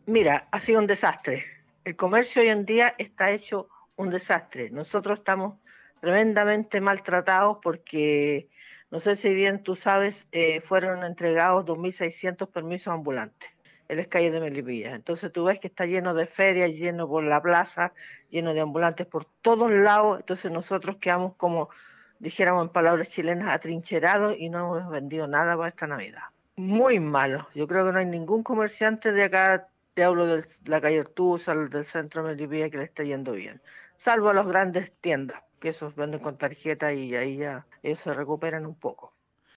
Mira, ha sido un desastre. El comercio hoy en día está hecho un desastre. Nosotros estamos tremendamente maltratados porque, no sé si bien tú sabes, fueron entregados 2.600 permisos ambulantes en las calles de Melipilla. Entonces tú ves que está lleno de ferias, lleno por la plaza, lleno de ambulantes por todos lados. Entonces nosotros quedamos como, dijéramos en palabras chilenas, atrincherados y no hemos vendido nada para esta Navidad. Muy malo. Yo creo que no hay ningún comerciante de acá, te hablo de la calle Artusa, del centro de Melipilla, que le está yendo bien. Salvo a las grandes tiendas, que esos venden con tarjeta y ahí ya ellos se recuperan un poco.